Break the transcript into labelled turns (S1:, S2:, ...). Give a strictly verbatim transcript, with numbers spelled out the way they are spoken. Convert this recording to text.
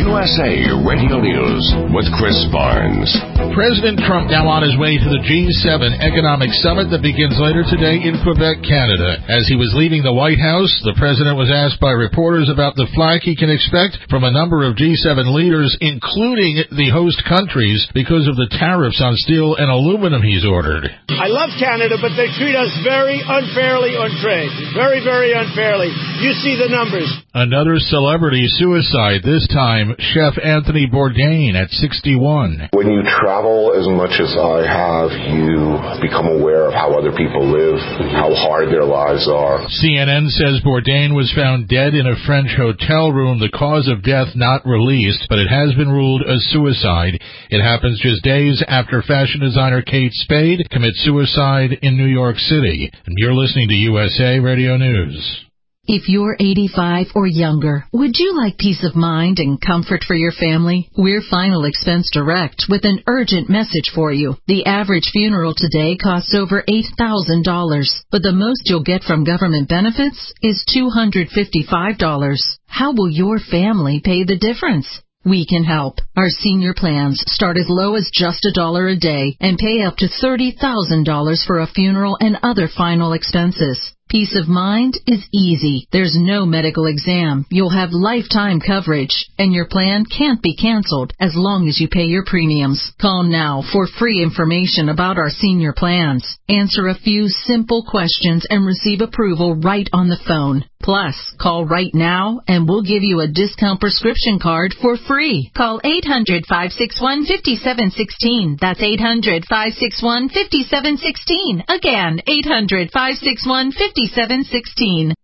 S1: U S A Radio News with Chris Barnes.
S2: President Trump now on his way to the G seven Economic Summit that begins later today in Quebec, Canada. As he was leaving the White House, the president was asked by reporters about the flack he can expect from a number of G seven leaders, including the host countries, because of the tariffs on steel and aluminum he's ordered.
S3: I love Canada, but they treat us very unfairly on trade. Very, very unfairly. You see the numbers.
S2: Another celebrity suicide, this time Chef Anthony Bourdain at sixty-one.
S4: When you travel as much as I have, you become aware of how other people live, how hard their lives are.
S2: C N N says Bourdain was found dead in a French hotel room. The cause of death not released, but it has been ruled a suicide. It happens just days after fashion designer Kate Spade commits suicide in New York City. And you're listening to U S A Radio News.
S5: If you're eighty-five or younger, would you like peace of mind and comfort for your family? We're Final Expense Direct with an urgent message for you. The average funeral today costs over eight thousand dollars, but the most you'll get from government benefits is two hundred fifty-five dollars. How will your family pay the difference? We can help. Our senior plans start as low as just a dollar a day and pay up to thirty thousand dollars for a funeral and other final expenses. Peace of mind is easy. There's no medical exam. You'll have lifetime coverage, and your plan can't be canceled as long as you pay your premiums. Call now for free information about our senior plans. Answer a few simple questions and receive approval right on the phone. Plus, call right now and we'll give you a discount prescription card for free. Call eight hundred, five six one, five seven one six. That's eight hundred, five six one, five seven one six. Again, eight hundred, five six one, five seven one six.